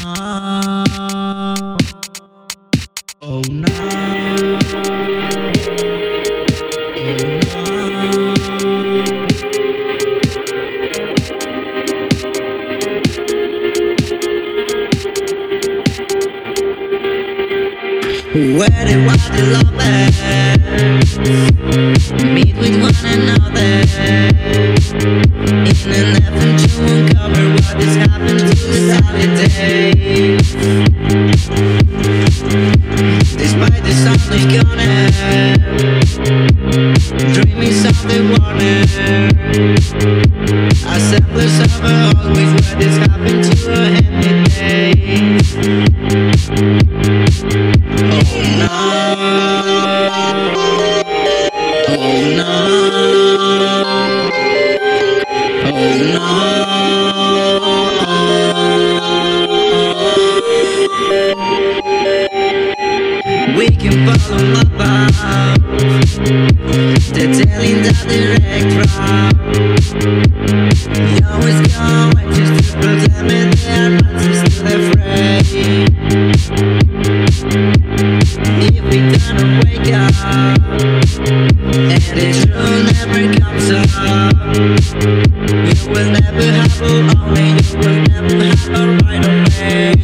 no, oh no, where did what the lovers meet with one another in an effort to uncover what has happened to society? Despite the sun is gone, dreaming of the water, assemblers of always what has happened to every day. Oh no, oh no, oh no. We can follow about, they're telling the direct route. You always go just to proclaim it, their answers to the fray. If we don't wake up and the truth never comes up, you will never have a only, you will never have a right of way.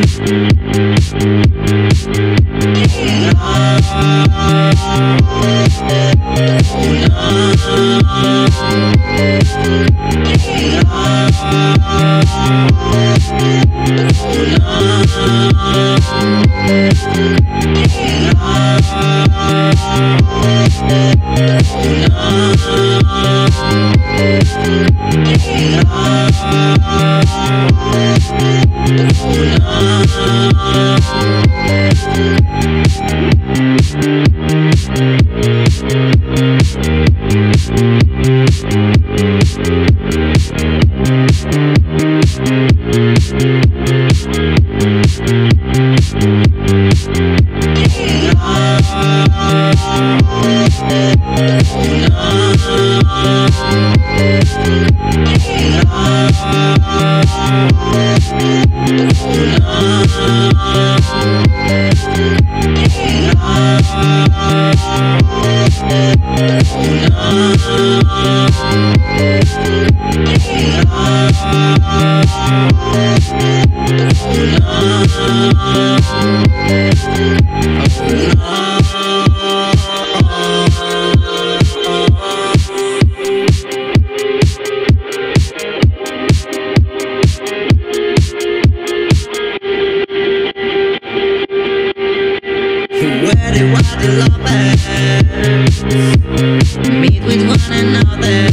Where did what the lovers meet with one another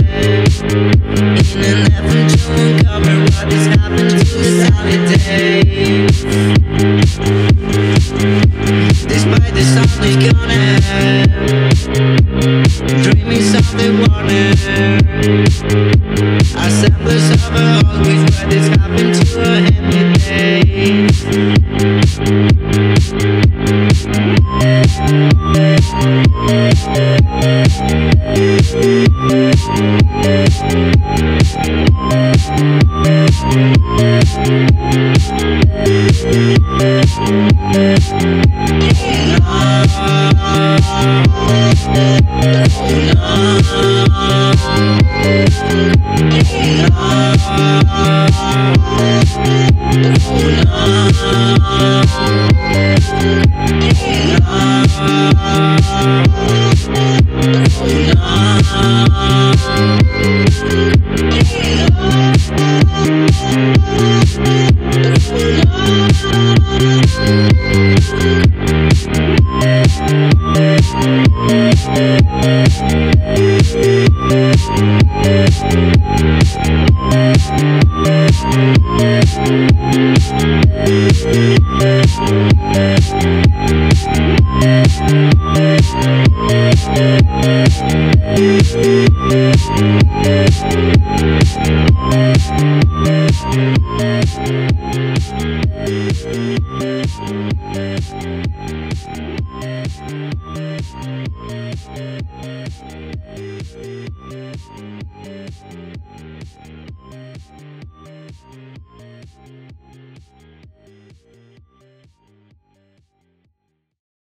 in an effort to uncover what has happened to society? Despite the sun is gone, dreaming of the water, assemblers of always what has happened to every day.